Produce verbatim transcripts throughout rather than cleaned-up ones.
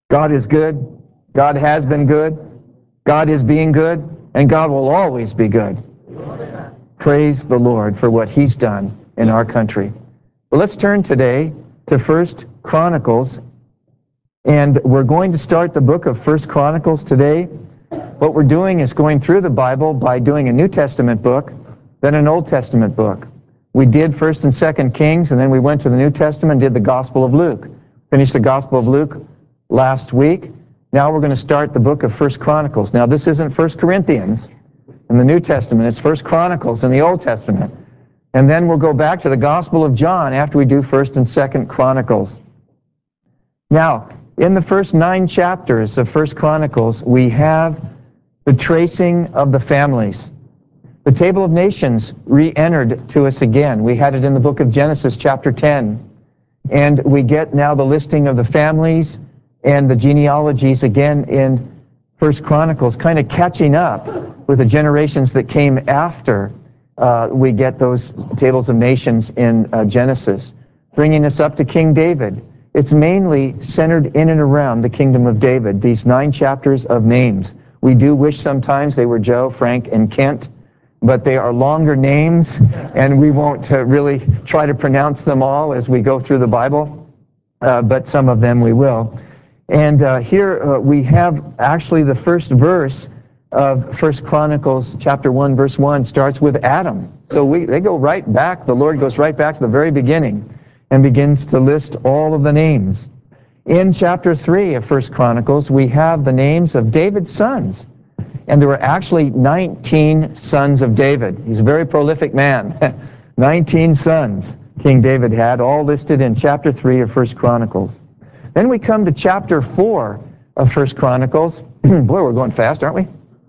God is good. God has been good. God is being good. And God will always be good. Praise the Lord for what He's done in our country. Well, let's turn today to First Chronicles. And we're going to start the book of First Chronicles today. What we're doing is going through the Bible by doing a New Testament book, then an Old Testament book. We did First and Second Kings, and then we went to the New Testament and did the Gospel of Luke. Finished the Gospel of Luke last week. Now we're going to start the book of First Chronicles. Now this isn't First Corinthians in the New Testament, it's First Chronicles in the Old Testament. And then we'll go back to the Gospel of John after we do First and Second Chronicles. Now, in the first nine chapters of First Chronicles, we have the tracing of the families. The Table of Nations re-entered to us again. We had it in the book of Genesis, chapter ten. And we get now the listing of the families and the genealogies again in First Chronicles, kind of catching up with the generations that came after uh, we get those tables of nations in uh, Genesis, bringing us up to King David. It's mainly centered in and around the kingdom of David, these nine chapters of names. We do wish sometimes they were Joe, Frank, and Kent, but they are longer names, and we won't uh, really try to pronounce them all as we go through the Bible, uh, but some of them we will. And uh, here uh, we have actually the first verse of First Chronicles chapter one, verse one, starts with Adam. So we, they go right back, the Lord goes right back to the very beginning and begins to list all of the names. In chapter three of First Chronicles, we have the names of David's sons. And there were actually nineteen sons of David. He's a very prolific man. nineteen sons King David had, all listed in chapter three of First Chronicles. Then we come to chapter four of First Chronicles. Boy, we're going fast, aren't we?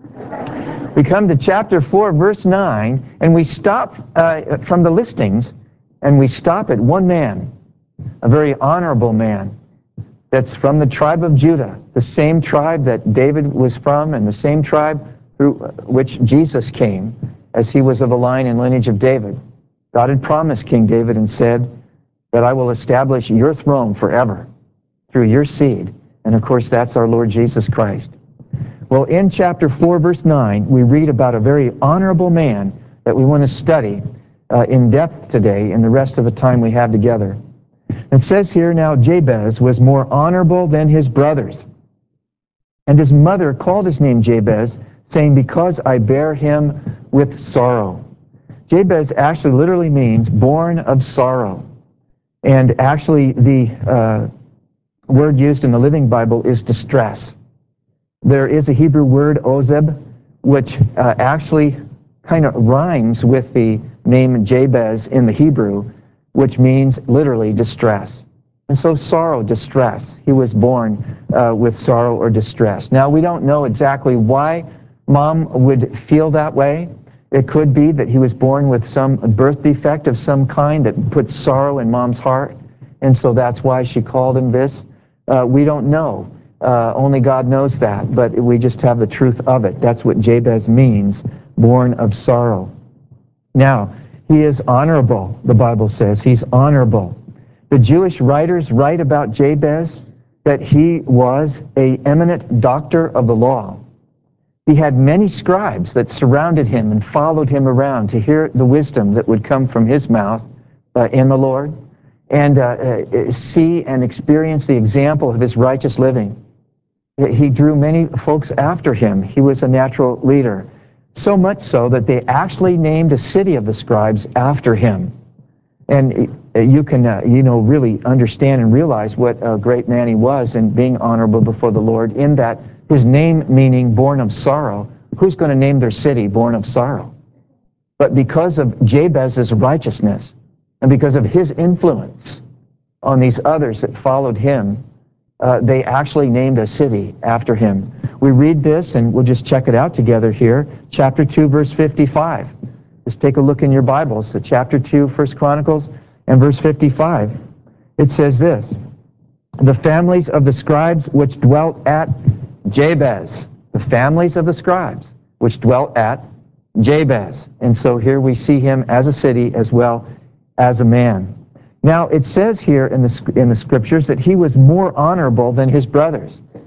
We come to chapter four, verse nine, and we stop uh, from the listings, and we stop at one man, a very honorable man, that's from the tribe of Judah, the same tribe that David was from, and the same tribe through which Jesus came, as he was of the line and lineage of David. God had promised King David and said that I will establish your throne forever through your seed. And of course, that's our Lord Jesus Christ. Well, in chapter four, verse nine, we read about a very honorable man that we want to study uh, in depth today in the rest of the time we have together. It says here, now Jabez was more honorable than his brothers. And his mother called his name Jabez, saying, because I bear him with sorrow. Jabez actually literally means born of sorrow. And actually the uh, word used in the Living Bible is distress. There is a Hebrew word, ozeb, which uh, actually kind of rhymes with the name Jabez in the Hebrew, which means literally distress. And so sorrow, distress. He was born uh, with sorrow or distress. Now, we don't know exactly why mom would feel that way. It could be that he was born with some birth defect of some kind that puts sorrow in mom's heart, and so that's why she called him this. Uh, we don't know. Uh, only God knows that, but we just have the truth of it. That's what Jabez means, born of sorrow. Now, he is honorable, the Bible says. He's honorable. The Jewish writers write about Jabez that he was an eminent doctor of the law. He had many scribes that surrounded him and followed him around to hear the wisdom that would come from his mouth uh, in the Lord, and uh, uh, see and experience the example of his righteous living. He drew many folks after him. He was a natural leader. So much so that they actually named a city of the scribes after him. And you can, uh, you know, really understand and realize what a great man he was in being honorable before the Lord, in that his name meaning born of sorrow. Who's going to name their city born of sorrow? But because of Jabez's righteousness and because of his influence on these others that followed him, uh, they actually named a city after him. We read this, and we'll just check it out together here. Chapter two, verse fifty-five. Just take a look in your Bibles at chapter two, First Chronicles, and verse fifty-five. It says this, the families of the scribes which dwelt at Jabez. The families of the scribes which dwelt at Jabez. And so here we see him as a city as well as a man. Now, it says here in the, in the scriptures that he was more honorable than his brothers.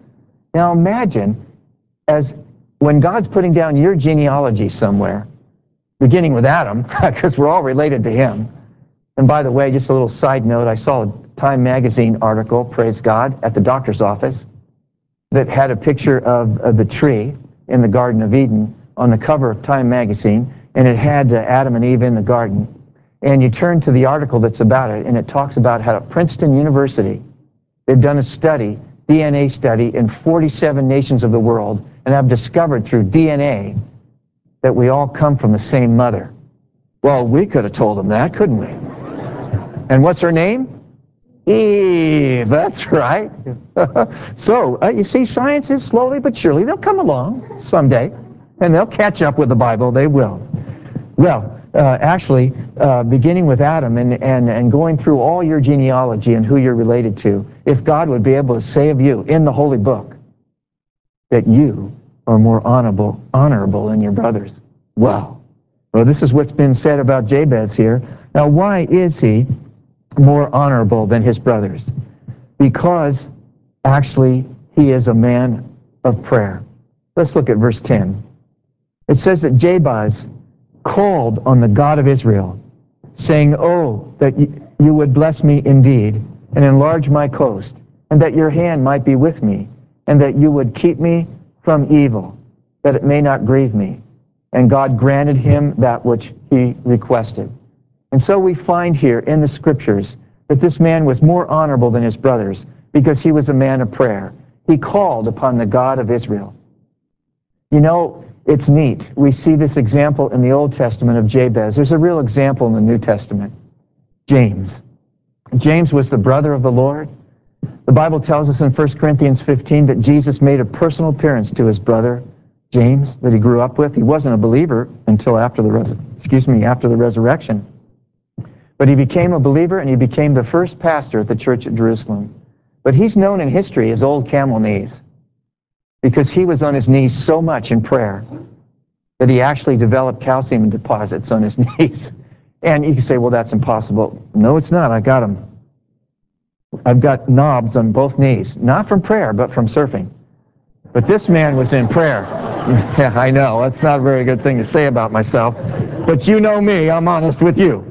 Now imagine, as when God's putting down your genealogy somewhere, beginning with Adam, because we're all related to him. And by the way, just a little side note, I saw a Time magazine article, praise God, at the doctor's office that had a picture of, of the tree in the Garden of Eden on the cover of Time magazine, and it had uh, Adam and Eve in the garden. And you turn to the article that's about it, and it talks about how at Princeton University, they've done a study, D N A study, in forty-seven nations of the world, and have discovered through D N A that we all come from the same mother. Well, we could have told them that, couldn't we? And what's her name? Eve, that's right. So, uh, you see, science is slowly but surely, they'll come along someday, and they'll catch up with the Bible, they will. Well, uh, actually, uh, beginning with Adam and, and, and going through all your genealogy and who you're related to, if God would be able to say of you in the Holy Book that you are more honorable, honorable than your brothers. Wow. Well, this is what's been said about Jabez here. Now, why is he more honorable than his brothers? Because actually he is a man of prayer. Let's look at verse ten. It says that Jabez called on the God of Israel, saying, "Oh, that you would bless me indeed, and enlarge my coast, and that your hand might be with me, and that you would keep me from evil, that it may not grieve me." And God granted him that which he requested. And so we find here in the scriptures that this man was more honorable than his brothers because he was a man of prayer. He called upon the God of Israel. You know, it's neat. We see this example in the Old Testament of Jabez. There's a real example in the New Testament. James. James was the brother of the Lord. The Bible tells us in First Corinthians fifteen that Jesus made a personal appearance to his brother James that he grew up with. He wasn't a believer until after the res- excuse me, after the resurrection. But he became a believer, and he became the first pastor at the church at Jerusalem. But he's known in history as Old Camel Knees because he was on his knees so much in prayer that he actually developed calcium deposits on his knees. And you can say, well, that's impossible. No, it's not. I got them. I've got knobs on both knees, not from prayer, but from surfing. But this man was in prayer. Yeah, I know. That's not a very good thing to say about myself. But you know me. I'm honest with you.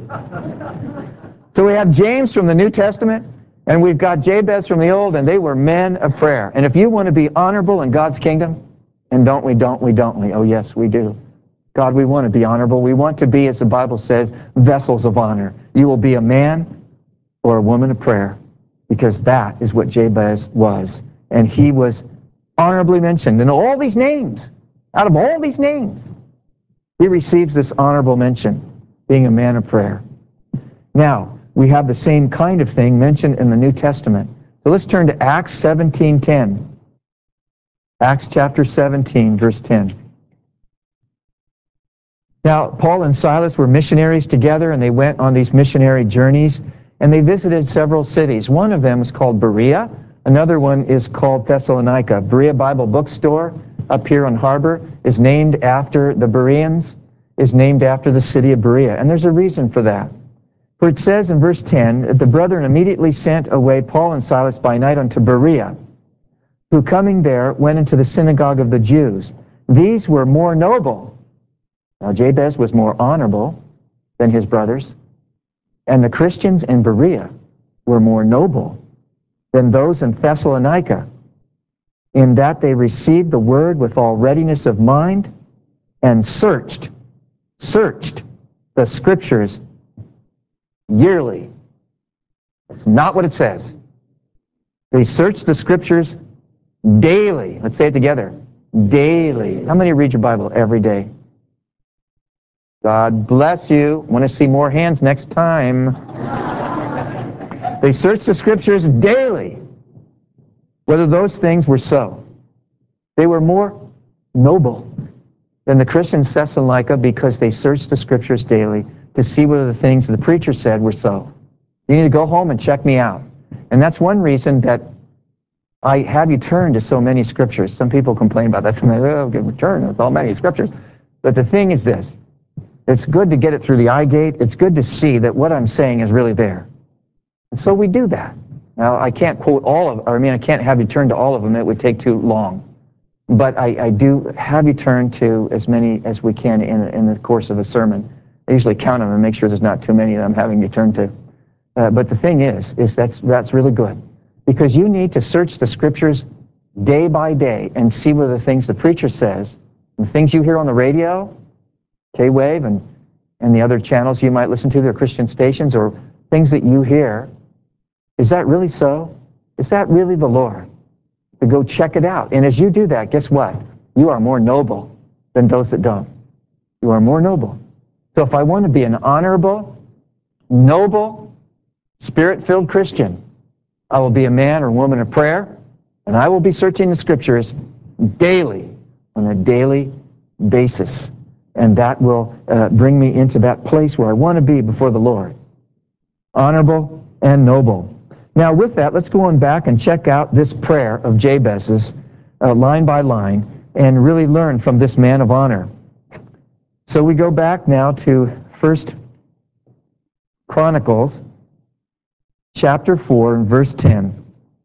So we have James from the New Testament, and we've got Jabez from the Old, and they were men of prayer. And if you want to be honorable in God's kingdom, and don't we, don't we, don't we? Oh, yes, we do. God, we want to be honorable. We want to be, as the Bible says, vessels of honor. You will be a man or a woman of prayer, because that is what Jabez was. And he was honorably mentioned in all these names. Out of all these names, he receives this honorable mention, being a man of prayer. Now, we have the same kind of thing mentioned in the New Testament. So let's turn to Acts seventeen ten. Acts chapter seventeen, verse ten. Now, Paul and Silas were missionaries together, and they went on these missionary journeys, and they visited several cities. One of them is called Berea. Another one is called Thessalonica. Berea Bible Bookstore up here on Harbor is named after the Bereans, is named after the city of Berea. And there's a reason for that. For it says in verse ten, that the brethren immediately sent away Paul and Silas by night unto Berea, who coming there went into the synagogue of the Jews. These were more noble. Now Jabez was more honorable than his brothers, and the Christians in Berea were more noble than those in Thessalonica, in that they received the word with all readiness of mind, and searched, searched the scriptures yearly. That's not what it says. They searched the scriptures daily. Let's say it together. Daily. How many read your Bible every day? God bless you. Want to see more hands next time. They searched the scriptures daily, whether those things were so. They were more noble than the Christians in Thessalonica because they searched the scriptures daily to see whether the things the preacher said were so. You need to go home and check me out. And that's one reason that I have you turn to so many scriptures. Some people complain about that. Some say, oh, good turn to so many scriptures. But the thing is this. It's good to get it through the eye gate. It's good to see that what I'm saying is really there. And so we do that. Now, I can't quote all of, or I mean, I can't have you turn to all of them. It would take too long. But I, I do have you turn to as many as we can in, in the course of a sermon. I usually count them and make sure there's not too many that I'm having you turn to. Uh, but the thing is, is that's, that's really good. Because you need to search the Scriptures day by day and see whether the things the preacher says, the things you hear on the radio, K-Wave, and, and the other channels you might listen to, their Christian stations, or things that you hear, is that really so? Is that really the Lord? To go check it out. And as you do that, guess what? You are more noble than those that don't. You are more noble. So if I want to be an honorable, noble, Spirit-filled Christian, I will be a man or woman of prayer, and I will be searching the Scriptures daily, on a daily basis. And that will uh, bring me into that place where I want to be before the Lord. Honorable and noble. Now with that, let's go on back and check out this prayer of Jabez's uh, line by line and really learn from this man of honor. So we go back now to First Chronicles chapter four and verse ten.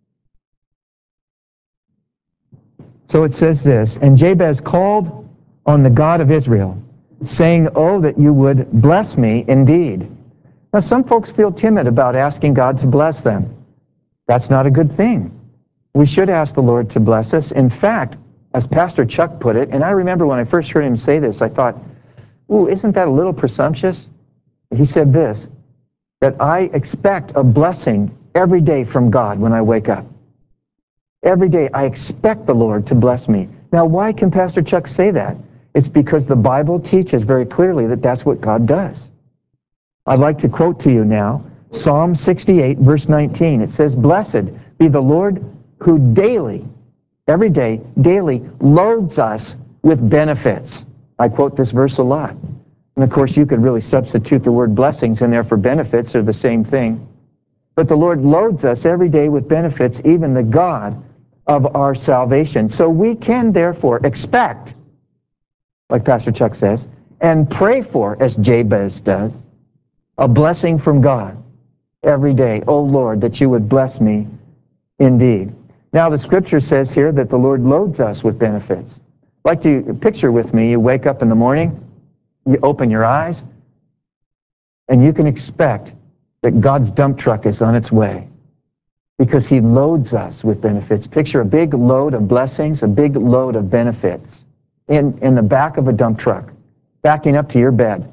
So it says this, "And Jabez called on the God of Israel, saying, Oh, that you would bless me indeed." Now some folks feel timid about asking God to bless them. That's not a good thing. We should ask the Lord to bless us. In fact, as Pastor Chuck put it, and I remember when I first heard him say this, I thought, ooh, isn't that a little presumptuous? He said this, that I expect a blessing every day from God when I wake up. Every day I expect the Lord to bless me. Now, why can Pastor Chuck say that? It's because the Bible teaches very clearly that that's what God does. I'd like to quote to you now Psalm sixty-eight, verse nineteen. It says, "Blessed be the Lord who daily, every day, daily loads us with benefits." I quote this verse a lot. And of course, you could really substitute the word blessings in there for benefits. They're the same thing. But the Lord loads us every day with benefits, even the God of our salvation. So we can therefore expect, like Pastor Chuck says, and pray for, as Jabez does, a blessing from God every day. Oh Lord, that you would bless me indeed. Now the Scripture says here that the Lord loads us with benefits. I'd like to picture with me, you wake up in the morning, you open your eyes, and you can expect that God's dump truck is on its way because He loads us with benefits. Picture a big load of blessings, a big load of benefits in, in the back of a dump truck, backing up to your bed.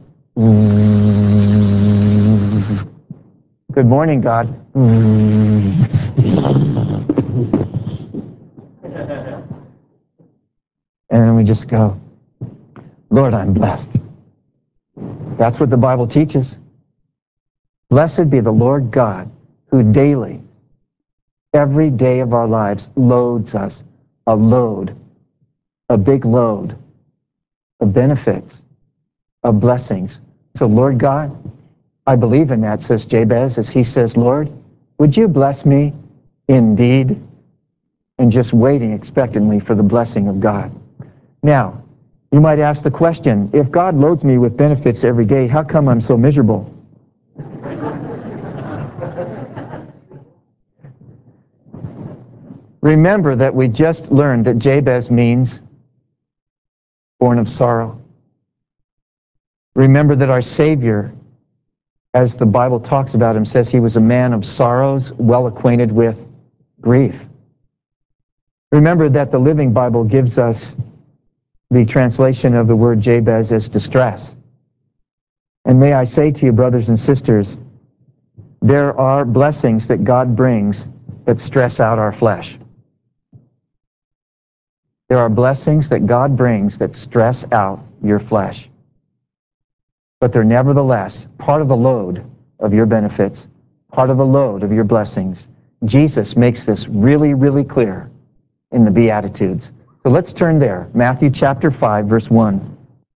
Good morning, God. And then we just go, Lord, I'm blessed. That's what the Bible teaches. Blessed be the Lord God, who daily, every day of our lives, loads us a load, a big load of benefits, of blessings. So Lord God, I believe in that, says Jabez, as he says, Lord, would you bless me indeed? And just waiting expectantly for the blessing of God. Now, you might ask the question, if God loads me with benefits every day, how come I'm so miserable? Remember that we just learned that Jabez means born of sorrow. Remember that our Savior, as the Bible talks about him, says he was a man of sorrows, well acquainted with grief. Remember that the Living Bible gives us the translation of the word Jabez as distress. And may I say to you, brothers and sisters, there are blessings that God brings that stress out our flesh. There are blessings that God brings that stress out your flesh. But they're nevertheless part of the load of your benefits, part of the load of your blessings. Jesus makes this really, really clear in the Beatitudes. So let's turn there. Matthew chapter five, verse one.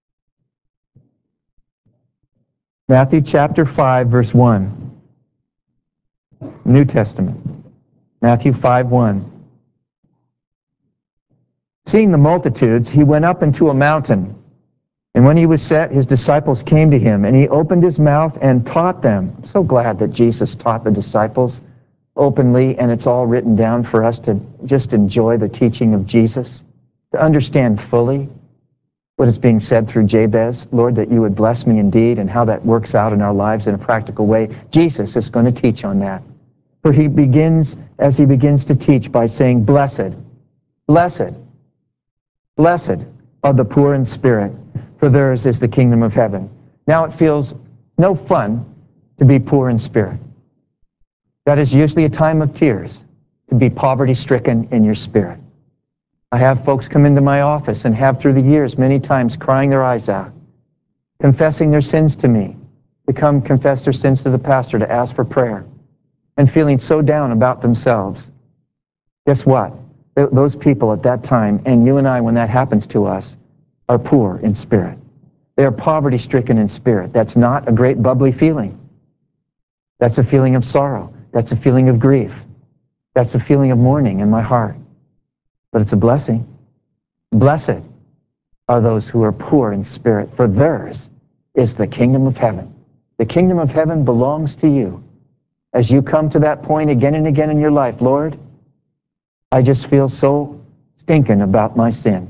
Matthew chapter five, verse one. New Testament. Matthew five, one. Seeing the multitudes, he went up into a mountain. And when he was set, his disciples came to him, and he opened his mouth and taught them. I'm so glad that Jesus taught the disciples. openly, and it's all written down for us to just enjoy the teaching of Jesus, to understand fully what is being said through Jabez. Lord, that you would bless me indeed, and how that works out in our lives in a practical way. Jesus is going to teach on that. For he begins, as he begins to teach, by saying, blessed, blessed, blessed are the poor in spirit, for theirs is the kingdom of heaven. Now it feels no fun to be poor in spirit. That is usually a time of tears, to be poverty-stricken in your spirit. I have folks come into my office, and have through the years many times, crying their eyes out, confessing their sins to me, to come confess their sins to the pastor, to ask for prayer, and feeling so down about themselves. Guess what? Th- those people at that time, and you and I, when that happens to us, are poor in spirit. They are poverty-stricken in spirit. That's not a great bubbly feeling. That's a feeling of sorrow. That's a feeling of grief. That's a feeling of mourning in my heart. But it's a blessing. Blessed are those who are poor in spirit, for theirs is the kingdom of heaven. The kingdom of heaven belongs to you. As you come to that point again and again in your life, Lord, I just feel so stinking about my sin.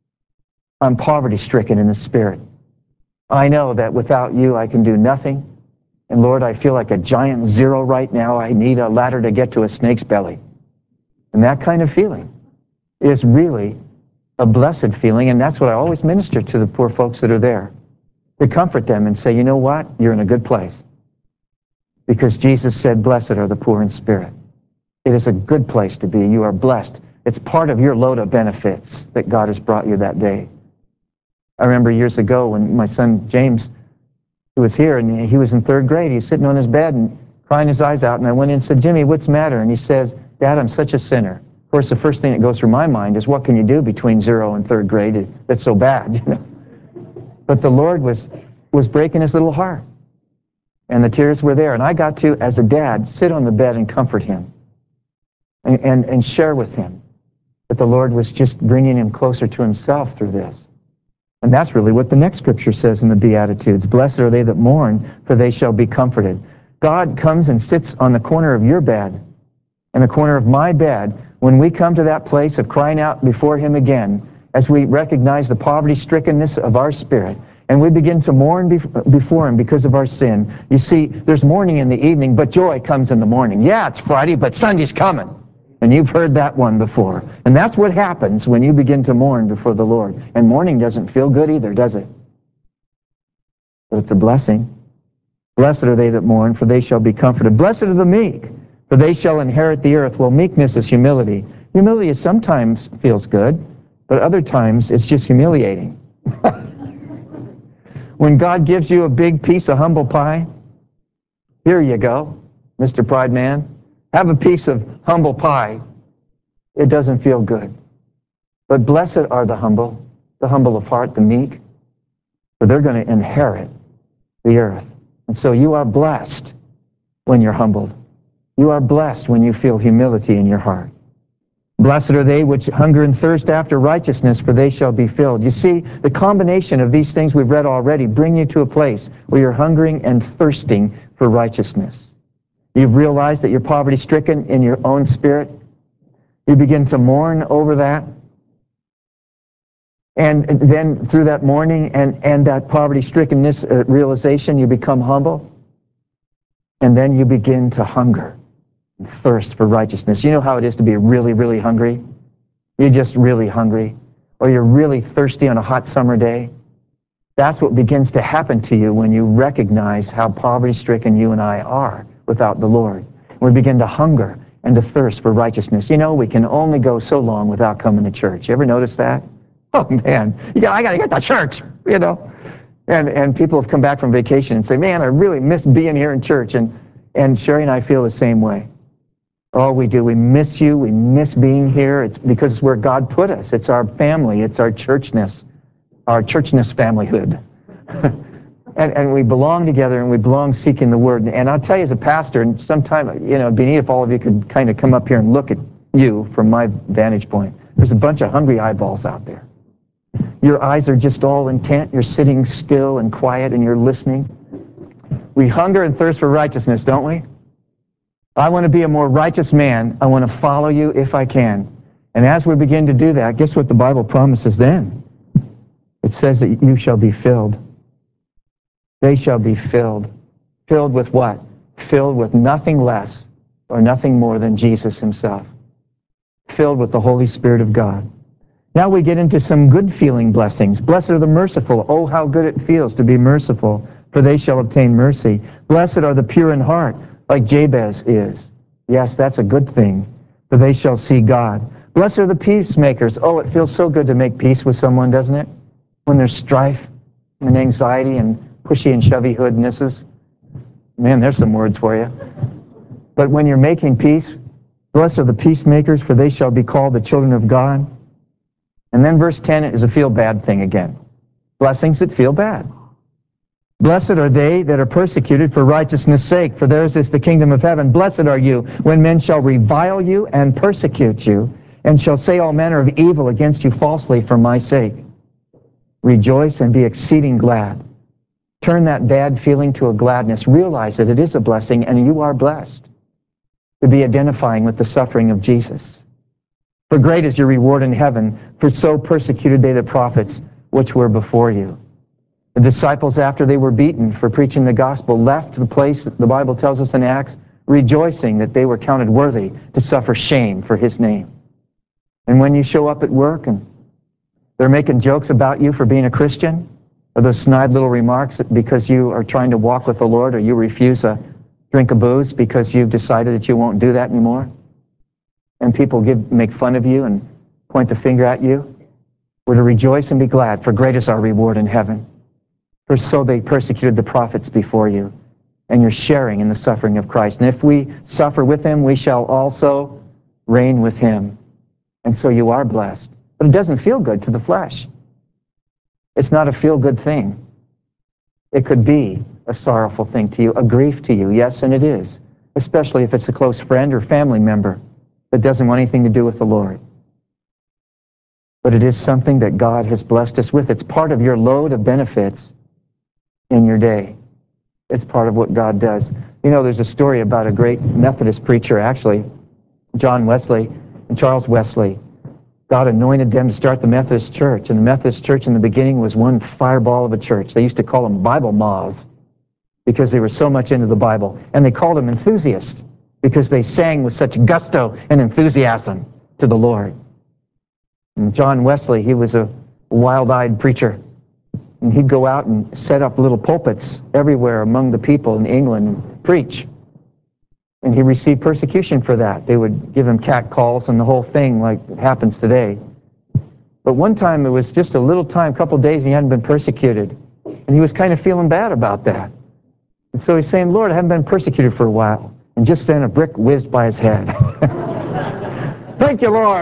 I'm poverty-stricken in the spirit. I know that without you I can do nothing. And Lord, I feel like a giant zero right now. I need a ladder to get to a snake's belly. And that kind of feeling is really a blessed feeling, and that's what I always minister to the poor folks that are there, to comfort them and say, you know what? You're in a good place. Because Jesus said, blessed are the poor in spirit. It is a good place to be. You are blessed. It's part of your load of benefits that God has brought you that day. I remember years ago when my son James, who was here, and he was in third grade, he was sitting on his bed and crying his eyes out, and I went in and said, Jimmy, what's the matter? And he says, Dad, I'm such a sinner. Of course, the first thing that goes through my mind is, what can you do between zero and third grade that's so bad? You know? But the Lord was, was breaking his little heart, and the tears were there. And I got to, as a dad, sit on the bed and comfort him and, and, and share with him that the Lord was just bringing him closer to himself through this. And that's really what the next scripture says in the Beatitudes. Blessed are they that mourn, for they shall be comforted. God comes and sits on the corner of your bed, in the corner of my bed, when we come to that place of crying out before him again, as we recognize the poverty-strickenness of our spirit, and we begin to mourn before him because of our sin. You see, there's mourning in the evening, but joy comes in the morning. Yeah, it's Friday, but Sunday's coming. And you've heard that one before. And that's what happens when you begin to mourn before the Lord. And mourning doesn't feel good either, does it? But it's a blessing. Blessed are they that mourn, for they shall be comforted. Blessed are the meek, for they shall inherit the earth. Well, meekness is humility. Humility is sometimes feels good, but other times it's just humiliating. When God gives you a big piece of humble pie, here you go, Mister Pride Man. Have a piece of humble pie. It doesn't feel good. But blessed are the humble, the humble of heart, the meek, for they're going to inherit the earth. And so you are blessed when you're humbled. You are blessed when you feel humility in your heart. Blessed are they which hunger and thirst after righteousness, for they shall be filled. You see, the combination of these things we've read already bring you to a place where you're hungering and thirsting for righteousness. You've realized that you're poverty-stricken in your own spirit. You begin to mourn over that. And then through that mourning and, and that poverty-strickenness uh, realization, you become humble. And then you begin to hunger and thirst for righteousness. You know how it is to be really, really hungry? You're just really hungry. Or you're really thirsty on a hot summer day. That's what begins to happen to you when you recognize how poverty-stricken you and I are without the Lord. We begin to hunger and to thirst for righteousness. You know, we can only go so long without coming to church. You ever notice that? Oh, man, you got, I got to get to church, you know. And and people have come back from vacation and say, man, I really miss being here in church. And, and Sherry and I feel the same way. Oh, we do. We miss you. We miss being here. It's because it's where God put us. It's our family. It's our churchness, our churchness familyhood. And, and we belong together, and we belong seeking the Word. And I'll tell you as a pastor, and sometime, you know, it'd be neat if all of you could kind of come up here and look at you from my vantage point. There's a bunch of hungry eyeballs out there. Your eyes are just all intent. You're sitting still and quiet, and you're listening. We hunger and thirst for righteousness, don't we? I want to be a more righteous man. I want to follow you if I can. And as we begin to do that, guess what the Bible promises then? It says that you shall be filled. They shall be filled. Filled with what? Filled with nothing less or nothing more than Jesus himself. Filled with the Holy Spirit of God. Now we get into some good feeling blessings. Blessed are the merciful. Oh, how good it feels to be merciful, for they shall obtain mercy. Blessed are the pure in heart, like Jabez is. Yes, that's a good thing, for they shall see God. Blessed are the peacemakers. Oh, it feels so good to make peace with someone, doesn't it? When there's strife and anxiety and pushy and shovey hoodnesses. Man, there's some words for you. But when you're making peace, blessed are the peacemakers, for they shall be called the children of God. And then verse ten is a feel-bad thing again. Blessings that feel bad. Blessed are they that are persecuted for righteousness' sake, for theirs is the kingdom of heaven. Blessed are you when men shall revile you and persecute you, and shall say all manner of evil against you falsely for my sake. Rejoice and be exceeding glad. Turn that bad feeling to a gladness. Realize that it is a blessing, and you are blessed to be identifying with the suffering of Jesus. For great is your reward in heaven, for so persecuted they the prophets which were before you. The disciples, after they were beaten for preaching the gospel, left the place, the Bible tells us in Acts, rejoicing that they were counted worthy to suffer shame for his name. And when you show up at work and they're making jokes about you for being a Christian, or those snide little remarks because you are trying to walk with the Lord, or you refuse a drink of booze because you've decided that you won't do that anymore, and people give, make fun of you and point the finger at you, we're to rejoice and be glad, for great is our reward in heaven. For so they persecuted the prophets before you, and you're sharing in the suffering of Christ. And if we suffer with him, we shall also reign with him. And so you are blessed. But it doesn't feel good to the flesh. It's not a feel-good thing. It could be a sorrowful thing to you, a grief to you. Yes, and it is, especially if it's a close friend or family member that doesn't want anything to do with the Lord. But it is something that God has blessed us with. It's part of your load of benefits in your day. It's part of what God does. You know, there's a story about a great Methodist preacher, actually, John Wesley and Charles Wesley. God anointed them to start the Methodist Church, and the Methodist Church in the beginning was one fireball of a church. They used to call them Bible moths because they were so much into the Bible. And they called them enthusiasts because they sang with such gusto and enthusiasm to the Lord. And John Wesley, he was a wild-eyed preacher. And he'd go out and set up little pulpits everywhere among the people in England and preach. And he received persecution for that. They would give him catcalls and the whole thing like it happens today. But one time, it was just a little time, a couple of days, and he hadn't been persecuted. And he was kind of feeling bad about that. And so he's saying, Lord, I haven't been persecuted for a while. And just then a brick whizzed by his head. Thank you, Lord.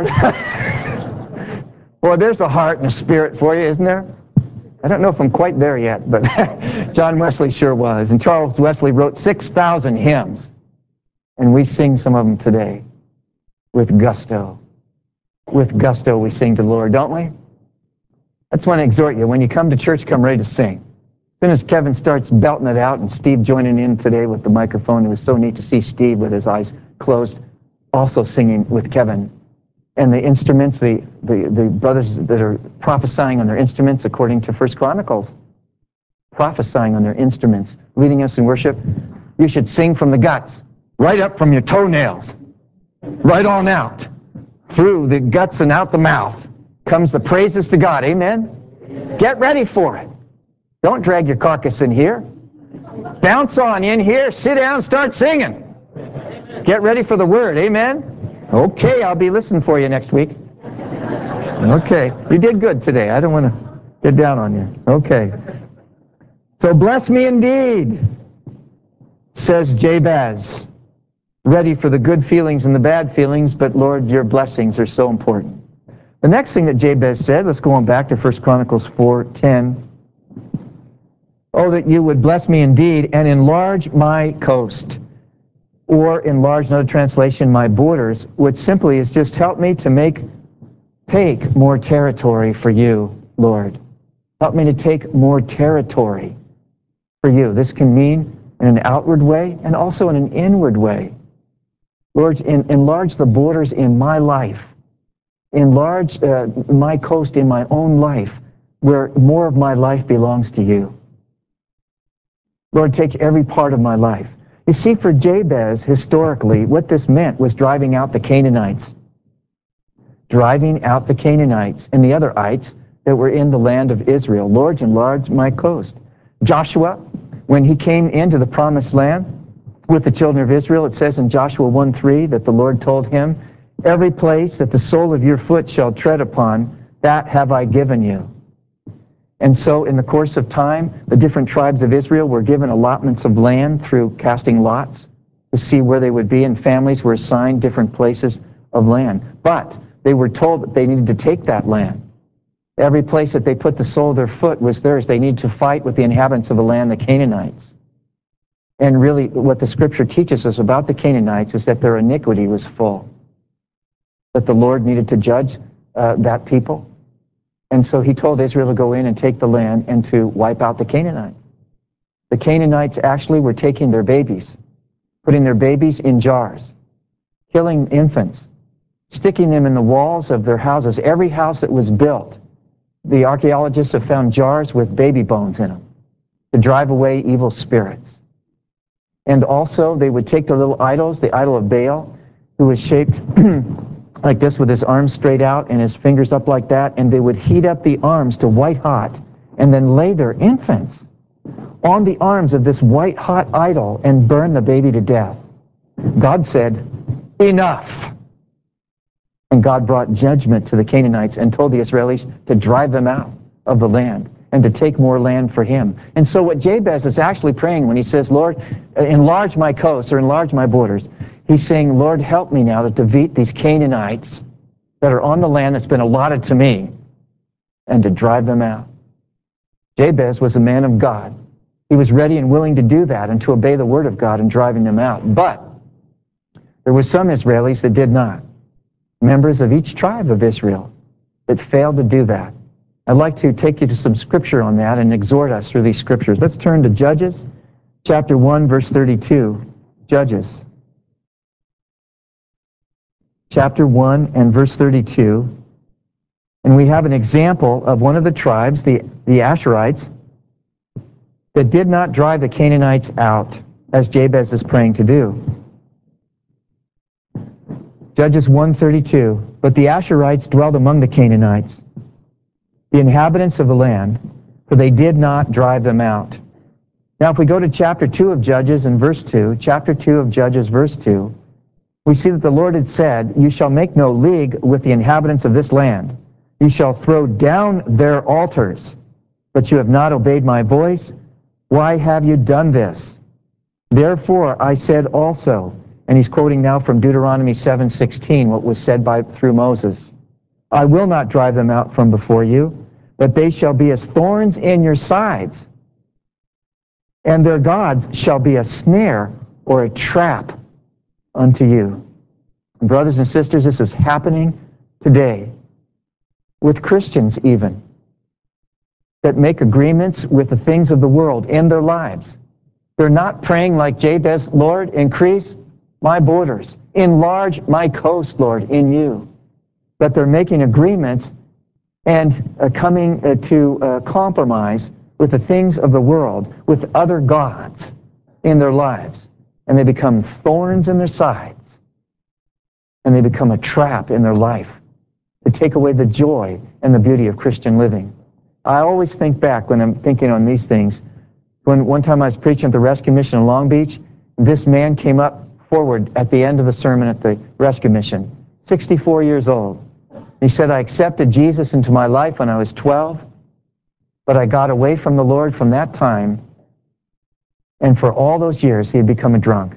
Boy, there's a heart and a spirit for you, isn't there? I don't know if I'm quite there yet, but John Wesley sure was. And Charles Wesley wrote six thousand hymns. And we sing some of them today with gusto. With gusto we sing to the Lord, don't we? I just want to exhort you, when you come to church, come ready to sing. As soon as Kevin starts belting it out, and Steve joining in today with the microphone, it was so neat to see Steve with his eyes closed, also singing with Kevin. And the instruments, the, the, the brothers that are prophesying on their instruments according to First Chronicles, prophesying on their instruments, leading us in worship, you should sing from the guts. Right up from your toenails, right on out. Through the guts and out the mouth comes the praises to God. Amen? Get ready for it. Don't drag your carcass in here. Bounce on in here, sit down, start singing. Get ready for the word. Amen? Okay, I'll be listening for you next week. Okay, you did good today. I don't want to get down on you. Okay. So bless me indeed, says Jabez. Ready for the good feelings and the bad feelings, but Lord, your blessings are so important. The next thing that Jabez said, let's go on back to First Chronicles four ten. Oh, that you would bless me indeed and enlarge my coast, or enlarge, another translation, my borders, which simply is just help me to make, take more territory for you, Lord. Help me to take more territory for you. This can mean in an outward way and also in an inward way. Lord, en- enlarge the borders in my life. Enlarge uh, my coast in my own life, where more of my life belongs to you. Lord, take every part of my life. You see, for Jabez, historically, what this meant was driving out the Canaanites. Driving out the Canaanites and the other ites that were in the land of Israel. Lord, enlarge my coast. Joshua, when he came into the promised land with the children of Israel, it says in Joshua one three that the Lord told him, every place that the sole of your foot shall tread upon, that have I given you. And so in the course of time, the different tribes of Israel were given allotments of land through casting lots to see where they would be, and families were assigned different places of land. But they were told that they needed to take that land. Every place that they put the sole of their foot was theirs. They needed to fight with the inhabitants of the land, the Canaanites. And really, what the Scripture teaches us about the Canaanites is that their iniquity was full, that the Lord needed to judge uh, that people. And so he told Israel to go in and take the land and to wipe out the Canaanites. The Canaanites actually were taking their babies, putting their babies in jars, killing infants, sticking them in the walls of their houses. Every house that was built, the archaeologists have found jars with baby bones in them to drive away evil spirits. And also, they would take their little idols, the idol of Baal, who was shaped like this with his arms straight out and his fingers up like that, and they would heat up the arms to white hot and then lay their infants on the arms of this white hot idol and burn the baby to death. God said, enough. And God brought judgment to the Canaanites and told the Israelis to drive them out of the land and to take more land for him. And so what Jabez is actually praying when he says, Lord, enlarge my coasts or enlarge my borders, he's saying, Lord, help me now to defeat these Canaanites that are on the land that's been allotted to me and to drive them out. Jabez was a man of God. He was ready and willing to do that and to obey the word of God in driving them out. But there were some Israelis that did not. Members of each tribe of Israel that failed to do that. I'd like to take you to some scripture on that and exhort us through these scriptures. Let's turn to Judges, chapter one, verse thirty-two. Judges, chapter one and verse thirty-two. And we have an example of one of the tribes, the, the Asherites, that did not drive the Canaanites out, as Jabez is praying to do. Judges one thirty-two. But the Asherites dwelled among the Canaanites, the inhabitants of the land, for they did not drive them out. Now if we go to chapter two of Judges and verse two, chapter two of Judges, verse two, we see that the Lord had said, you shall make no league with the inhabitants of this land. You shall throw down their altars, but you have not obeyed my voice. Why have you done this? Therefore I said also, and he's quoting now from Deuteronomy seven sixteen, what was said by through Moses. I will not drive them out from before you, but they shall be as thorns in your sides, and their gods shall be a snare or a trap unto you. Brothers and sisters, this is happening today with Christians even that make agreements with the things of the world in their lives. They're not praying like Jabez, Lord, increase my borders, enlarge my coast, Lord, in you. But they're making agreements and uh, coming uh, to uh, compromise with the things of the world, with other gods in their lives. And they become thorns in their sides. And they become a trap in their life to take away the joy and the beauty of Christian living. I always think back when I'm thinking on these things, when one time I was preaching at the Rescue Mission in Long Beach, this man came up forward at the end of a sermon at the Rescue Mission, sixty-four years old. He said, I accepted Jesus into my life when I was twelve, but I got away from the Lord from that time, and for all those years he had become a drunk.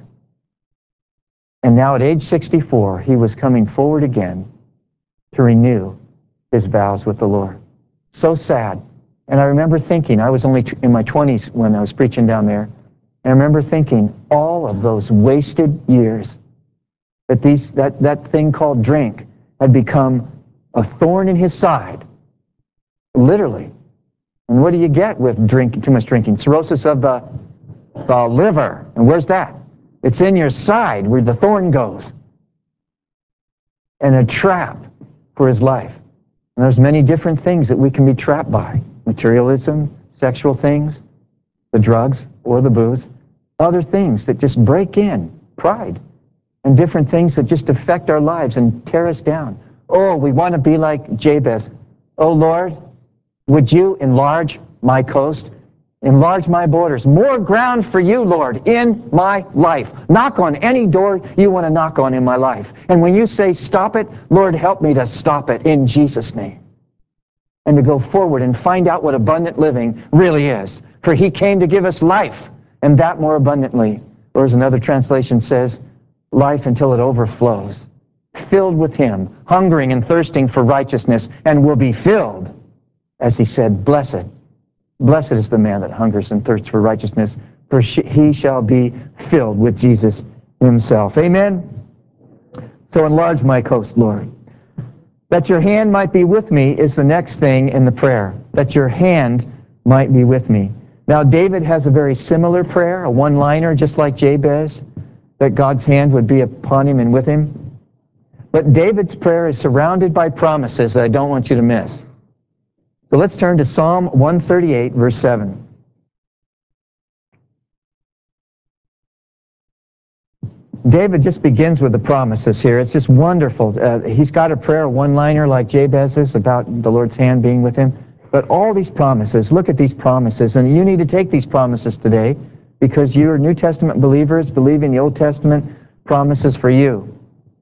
And now at age sixty-four, he was coming forward again to renew his vows with the Lord. So sad. And I remember thinking, I was only in my twenties when I was preaching down there, and I remember thinking, all of those wasted years, that these that, that thing called drink had become a thorn in his side, literally. And what do you get with drink, too much drinking? Cirrhosis of the, the liver. And where's that? It's in your side where the thorn goes. and a trap for his life. And there's many different things that we can be trapped by. Materialism, sexual things, the drugs or the booze, other things that just break in, pride, and different things that just affect our lives and tear us down. Oh, we want to be like Jabez. Oh, Lord, would you enlarge my coast? Enlarge my borders. More ground for you, Lord, in my life. Knock on any door you want to knock on in my life. And when you say stop it, Lord, help me to stop it in Jesus' name. And to go forward and find out what abundant living really is. For he came to give us life, and that more abundantly. Or as another translation says, life until it overflows. Filled with him, hungering and thirsting for righteousness, and will be filled. As he said, blessed. Blessed is the man that hungers and thirsts for righteousness, for he shall be filled with Jesus himself. Amen? So enlarge my coast, Lord. That your hand might be with me is the next thing in the prayer. That your hand might be with me. Now, David has a very similar prayer, a one-liner, just like Jabez, that God's hand would be upon him and with him. But David's prayer is surrounded by promises that I don't want you to miss. So let's turn to Psalm one thirty-eight, verse seven. David just begins with the promises here. It's just wonderful. Uh, he's got a prayer, a one-liner like Jabez's about the Lord's hand being with him. But all these promises, look at these promises. And you need to take these promises today because you are New Testament believers, believing the Old Testament promises for you.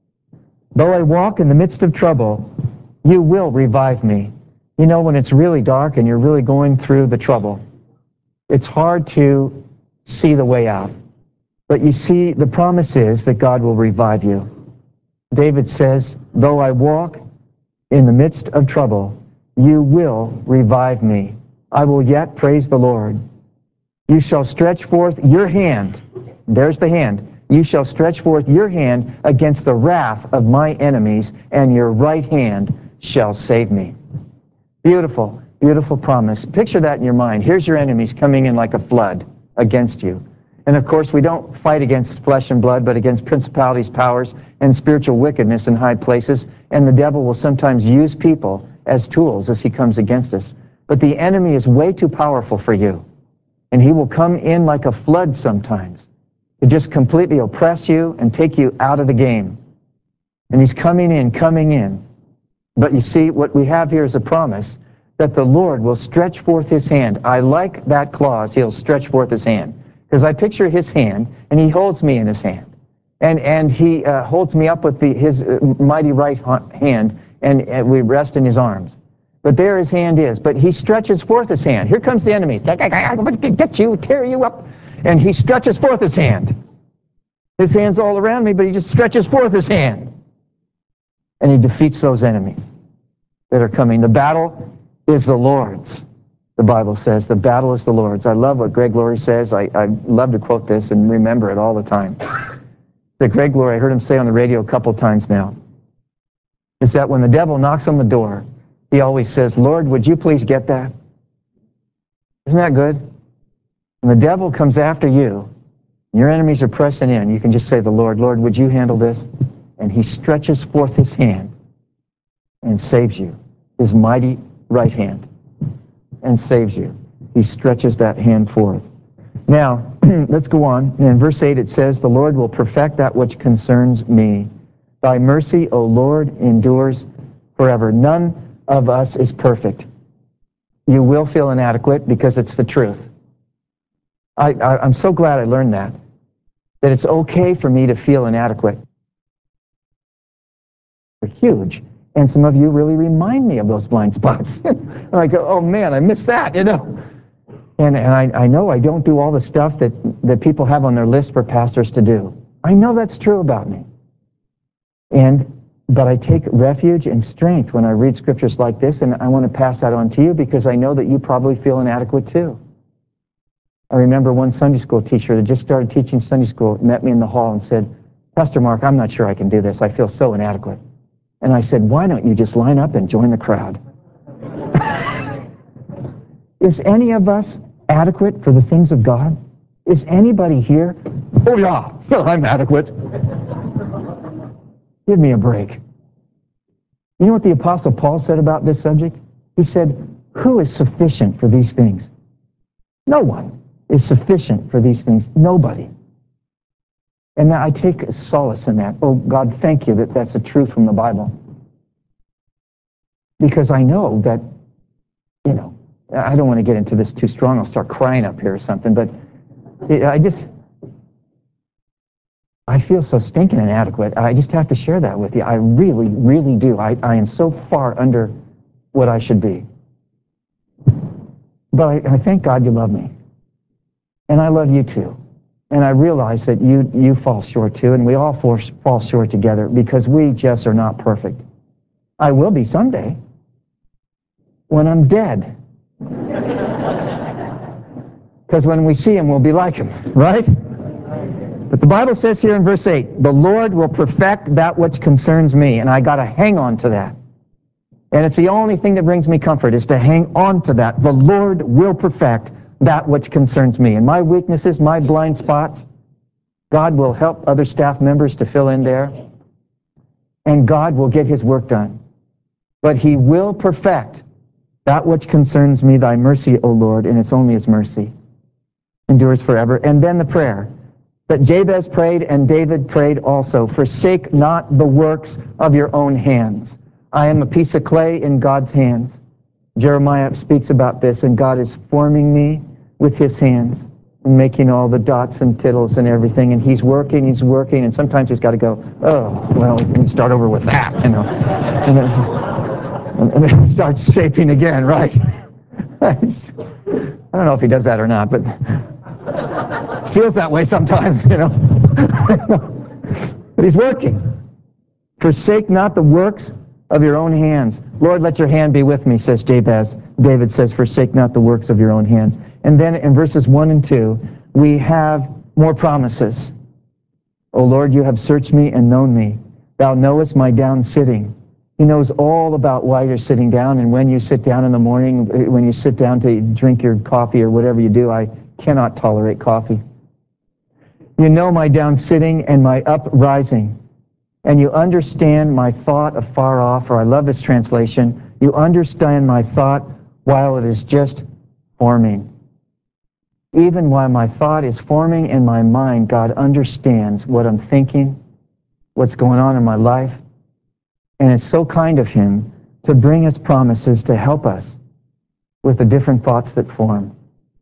Though I walk in the midst of trouble, you will revive me. You know, when it's really dark and you're really going through the trouble, it's hard to see the way out. But you see, the promise is that God will revive you. David says, though I walk in the midst of trouble, you will revive me. I will yet praise the Lord. You shall stretch forth your hand. There's the hand. You shall stretch forth your hand against the wrath of my enemies, and your right hand shall save me. Beautiful, beautiful promise. Picture that in your mind. Here's your enemies coming in like a flood against you. And of course, we don't fight against flesh and blood, but against principalities, powers, and spiritual wickedness in high places. And the devil will sometimes use people as tools as he comes against us. But the enemy is way too powerful for you. And he will come in like a flood sometimes to just completely oppress you and take you out of the game. And he's coming in, coming in. But you see, what we have here is a promise that the Lord will stretch forth his hand. I like that clause, he'll stretch forth his hand. Because I picture his hand, and he holds me in his hand. And and he uh, holds me up with the, his uh, mighty right hand, and, and we rest in his arms. But there his hand is. But he stretches forth his hand. Here comes the enemies. Get you, tear you up. And he stretches forth his hand. His hand's all around me, but he just stretches forth his hand. And he defeats those enemies that are coming. The battle is the Lord's. The Bible says the battle is the Lord's. I love what Greg Laurie says. I, I love to quote this and remember it all the time. That Greg Laurie, I heard him say on the radio a couple times now, is that when the devil knocks on the door, he always says, Lord, would you please get that? Isn't that good? When the devil comes after you, your enemies are pressing in, you can just say to the Lord, Lord, would you handle this? And he stretches forth his hand and saves you, his mighty right hand, and saves you. He stretches that hand forth. Now, let's go on. In verse eight it says, the Lord will perfect that which concerns me. Thy mercy, O Lord, endures forever. None of us is perfect. You will feel inadequate because it's the truth. I, I, I'm so glad I learned that, that it's okay for me to feel inadequate. They're huge. And some of you really remind me of those blind spots. And I go, oh man, I missed that, you know. And, and I, I know I don't do all the stuff that, that people have on their list for pastors to do. I know that's true about me. And but I take refuge and strength when I read scriptures like this, and I want to pass that on to you because I know that you probably feel inadequate too. I remember one Sunday school teacher that just started teaching Sunday school met me in the hall and said, Pastor Mark, I'm not sure I can do this. I feel so inadequate. And I said, why don't you just line up and join the crowd? Is any of us adequate for the things of God? Is anybody here? Oh yeah, I'm adequate. Give me a break. You know what the Apostle Paul said about this subject? He said, who is sufficient for these things? No one is sufficient for these things. Nobody. And I take solace in that. Oh, God, thank you that that's a truth from the Bible. Because I know that, you know, I don't want to get into this too strong. I'll start crying up here or something. But I just, I feel so stinking inadequate. I just have to share that with you. I really, really do. I, I am so far under what I should be. But I, I thank God you love me. And I love you too. And I realize that you, you fall short too, and we all fall, fall short together because we just are not perfect. I will be someday when I'm dead. Because when we see him, we'll be like him, right? But the Bible says here in verse eight, the Lord will perfect that which concerns me, and I got to hang on to that. And it's the only thing that brings me comfort, is to hang on to that. The Lord will perfect that which concerns me. And my weaknesses, my blind spots, God will help other staff members to fill in there. And God will get his work done. But he will perfect that which concerns me. Thy mercy, O Lord, and it's only his mercy endures forever. And then the prayer that Jabez prayed and David prayed also. Forsake not the works of your own hands. I am a piece of clay in God's hands. Jeremiah speaks about this, and God is forming me with his hands and making all the dots and tittles and everything. And he's working, he's working, and sometimes he's got to go, oh, well, we can start over with that, you know. And then, and then it starts shaping again, right? I don't know if he does that or not, but it feels that way sometimes, you know. But he's working. Forsake not the works of your own hands. Lord, let your hand be with me, says Jabez. David says, forsake not the works of your own hands. And then in verses one and two, we have more promises. O Lord, you have searched me and known me. Thou knowest my down sitting. He knows all about why you're sitting down, and when you sit down in the morning, when you sit down to drink your coffee or whatever you do. I cannot tolerate coffee. You know my down sitting and my uprising. And you understand my thought afar off, or I love this translation, you understand my thought while it is just forming. Even while my thought is forming in my mind, God understands what I'm thinking, what's going on in my life. And it's so kind of him to bring us promises to help us with the different thoughts that form.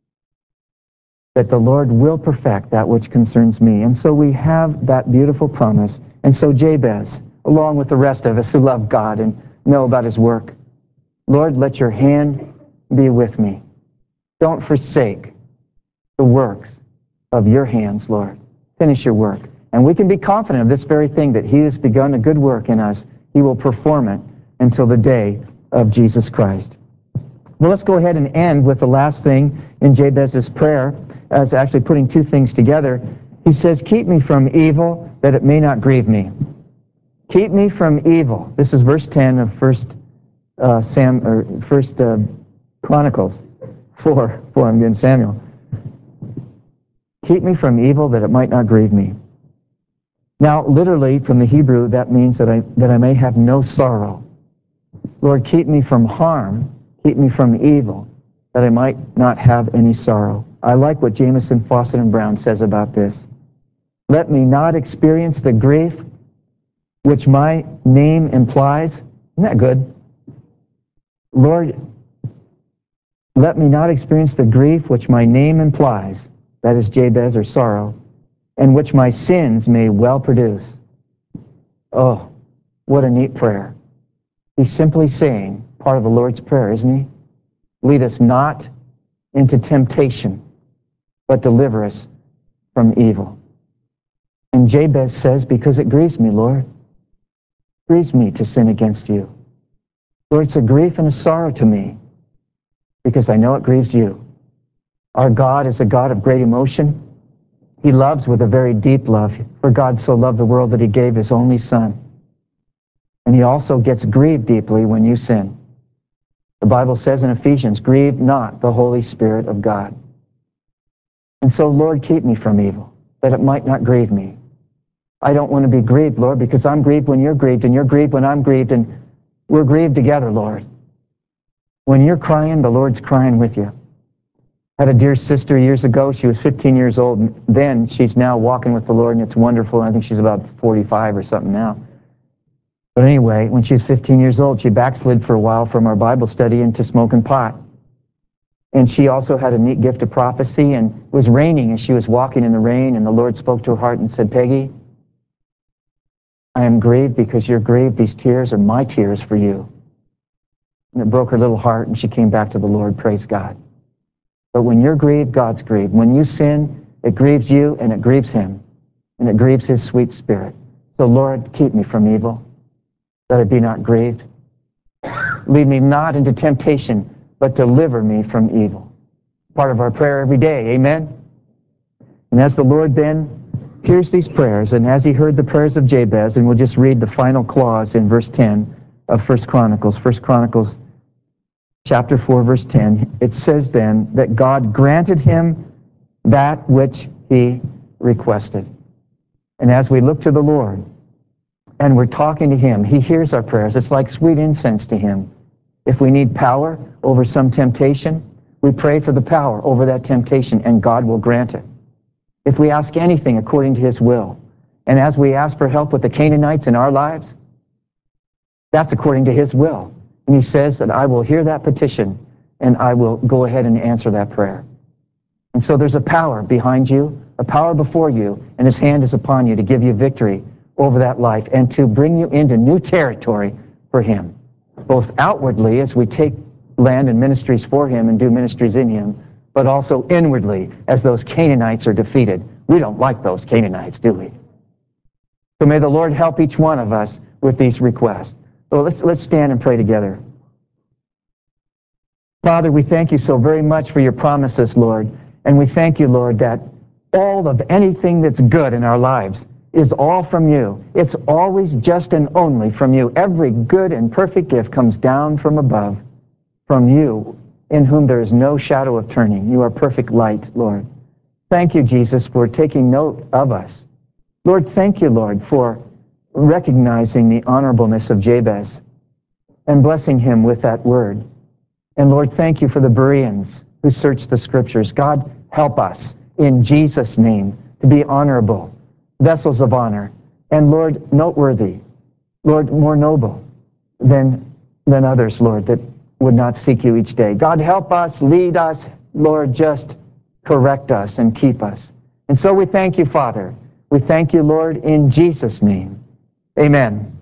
That the Lord will perfect that which concerns me. And so we have that beautiful promise. And so Jabez, along with the rest of us who love God and know about his work, Lord, let your hand be with me. Don't forsake the works of your hands, Lord. Finish your work. And we can be confident of this very thing, that he has begun a good work in us. He will perform it until the day of Jesus Christ. Well, let's go ahead and end with the last thing in Jabez's prayer, as actually putting two things together. He says, keep me from evil, that it may not grieve me. Keep me from evil. This is verse ten of First uh, Sam or First uh, Chronicles four. Four. I'm getting Samuel. Keep me from evil, that it might not grieve me. Now, literally from the Hebrew, that means that I that I may have no sorrow. Lord, keep me from harm. Keep me from evil, that I might not have any sorrow. I like what Jamieson, Fawcett, and Brown says about this. Let me not experience the grief which my name implies. Isn't that good? Lord, let me not experience the grief which my name implies, that is Jabez or sorrow, and which my sins may well produce. Oh, what a neat prayer. He's simply saying part of the Lord's Prayer, isn't he? Lead us not into temptation, but deliver us from evil. And Jabez says, because it grieves me, Lord. It grieves me to sin against you. Lord, it's a grief and a sorrow to me, because I know it grieves you. Our God is a God of great emotion. He loves with a very deep love. For God so loved the world that he gave his only Son. And he also gets grieved deeply when you sin. The Bible says in Ephesians, grieve not the Holy Spirit of God. And so, Lord, keep me from evil, that it might not grieve me. I don't want to be grieved, Lord, because I'm grieved when you're grieved, and you're grieved when I'm grieved, and We're grieved together, Lord. When you're crying, the Lord's crying with you. I had a dear sister years ago. She was fifteen years old then. She's now walking with the Lord, and it's wonderful. I think she's about forty-five or something now. But anyway, when she was fifteen years old, she backslid for a while from our Bible study into smoking pot. And she also had a neat gift of prophecy, and it was raining, and she was walking in the rain, and the Lord spoke to her heart and said, Peggy, I am grieved because you're grieved. These tears are my tears for you. And it broke her little heart, and she came back to the Lord. Praise God. But when you're grieved, God's grieved. When you sin, it grieves you, and it grieves Him, and it grieves His sweet Spirit. So, Lord, keep me from evil, that I be not grieved. Lead me not into temptation, but deliver me from evil. Part of our prayer every day, amen? And as the Lord then hears these prayers, and as He heard the prayers of Jabez, and we'll just read the final clause in verse ten of First Chronicles, First Chronicles chapter four, verse ten, it says then that God granted him that which he requested. And as we look to the Lord, and we're talking to Him, He hears our prayers. It's like sweet incense to Him. If we need power over some temptation, we pray for the power over that temptation, and God will grant it. If we ask anything according to His will, and as we ask for help with the Canaanites in our lives, that's according to His will. And He says that I will hear that petition, and I will go ahead and answer that prayer. And so there's a power behind you, a power before you, and His hand is upon you to give you victory over that life and to bring you into new territory for Him, both outwardly as we take land and ministries for Him and do ministries in Him, but also inwardly as those Canaanites are defeated. We don't like those Canaanites, do we? So may the Lord help each one of us with these requests. So let's, let's stand and pray together. Father, we thank You so very much for Your promises, Lord, and we thank You, Lord, that all of anything that's good in our lives is all from You. It's always just and only from You. Every good and perfect gift comes down from above, from You, in whom there is no shadow of turning. You are perfect light, Lord. Thank You, Jesus, for taking note of us. Lord, thank You, Lord, for recognizing the honorableness of Jabez and blessing him with that word. And Lord, thank You for the Bereans who searched the Scriptures. God, help us in Jesus' name to be honorable, vessels of honor, and Lord, noteworthy, Lord, more noble than, than others, Lord, that would not seek You each day. God, help us, lead us, Lord, just correct us and keep us. And so we thank You, Father. We thank You, Lord, in Jesus' name. Amen.